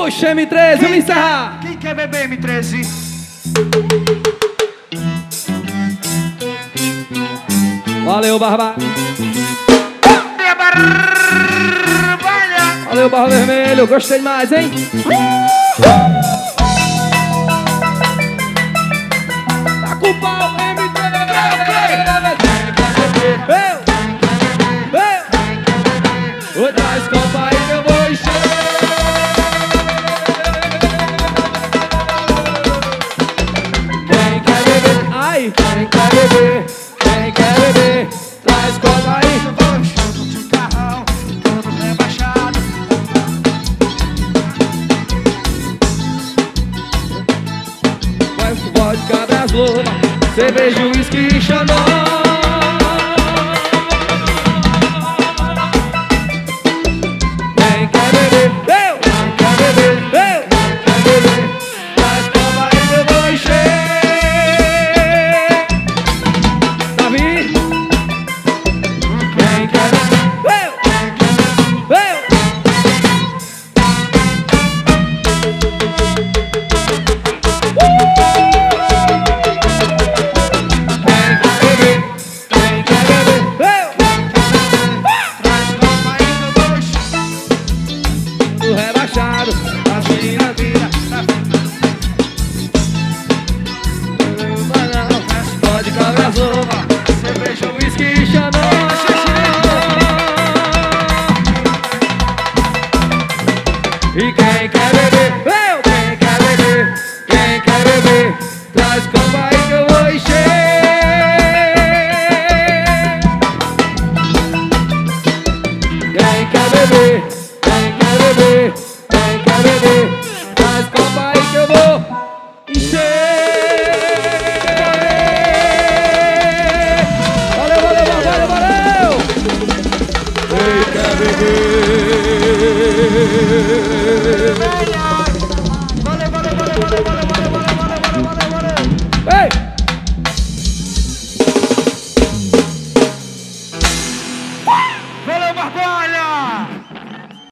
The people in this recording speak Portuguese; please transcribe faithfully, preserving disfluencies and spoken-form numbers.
Puxa, M treze, vamos encerrar. Quem quer beber, M treze? Valeu, Barba. Barbalha. Valeu, Barba Vermelho. Gostei demais, hein? Tá com o pau, M treze. Eu, eu. Oi, traz copa aí que eu vou encher. Quem quer beber? Ai, quem quer beber? Quem quer beber? Traz copa aí. Eu vou encher de carrão, todo rebaixado. Vai com vodka das louras, cerveja, uísque e xandó. Quem quer beber? Eu! Quem quer beber? Eu! Quem quer beber? Traz copa aí que eu vou encher. Davi? Quem quer beber? Eu! Eu! Quem quer beber? Quem quer beber? Eu! Traz copa aí que eu vou encher. Do rebaixado, assim na vida. Pode cabra azova, cerveja, uísque e xandó. E quem quer beber? Eu! Quem quer beber? Quem quer beber? Traz copa aí que eu vou encher. Quem quer beber? Quem quer beber? Quem quer beber? Traz copa aí que eu vou encher. Valeu, valeu, valeu, valeu! Quem quer beber?